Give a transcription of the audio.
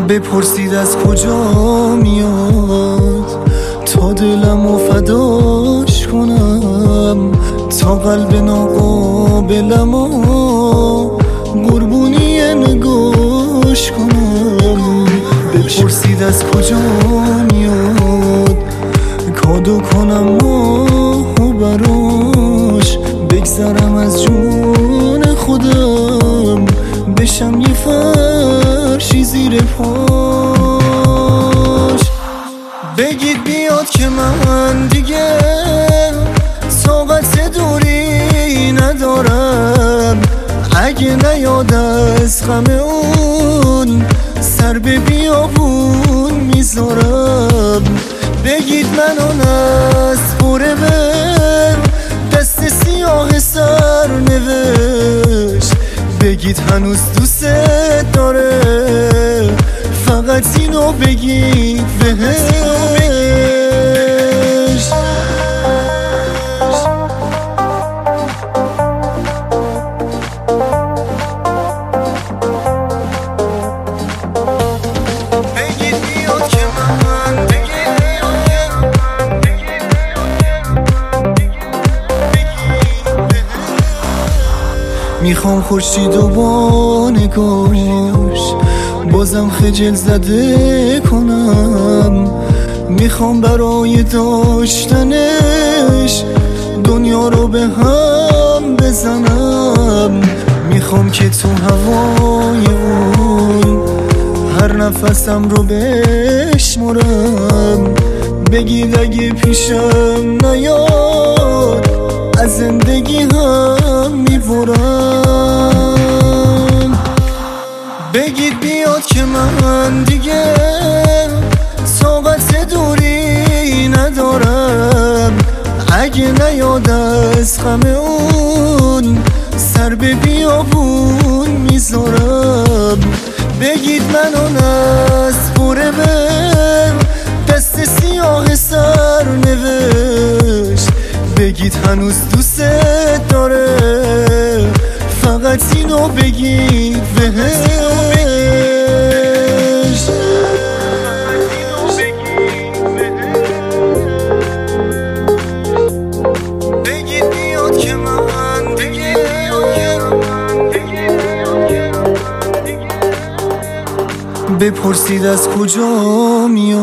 بپرسید از کجا میاد تا دلمو فداش کنم، تا قلب ناقابلمو قربونی نگاش کنم. بپرسید از کجا میاد کادو کنم ماهو براش، بگذرم از جون خودم بشم یه فرشی زیر پاش. بگید بیاد که من دیگه طاقت دوری ندارم، اگه نیاد از غم اون سر به بیابون میذارم. بگید منو نسپره به دست سیاه سر نوشت، بگید هنوز دوست داره، فقط اینو بگید بهش. میخوام خورشید و با نگاهش بازم خجل زده کنم، میخوام برای داشتنش دنیا رو به هم بزنم. میخوام که تو هوای اون هر نفسم رو بشمرم، بگید اگه پیشم نیاد از زندگی هم میبرم. بگید بیاد که من دیگه طاقت دوری ندارم، اگه نیاد از غم اون سر به بیابون میذارم. بگید منو نسپره به دست سیاه سر نوشت، بگید هنوز دوست داره، فقط اینو بگید بهش. بگید بیاد که من دیگه بپرسید از کجا میاد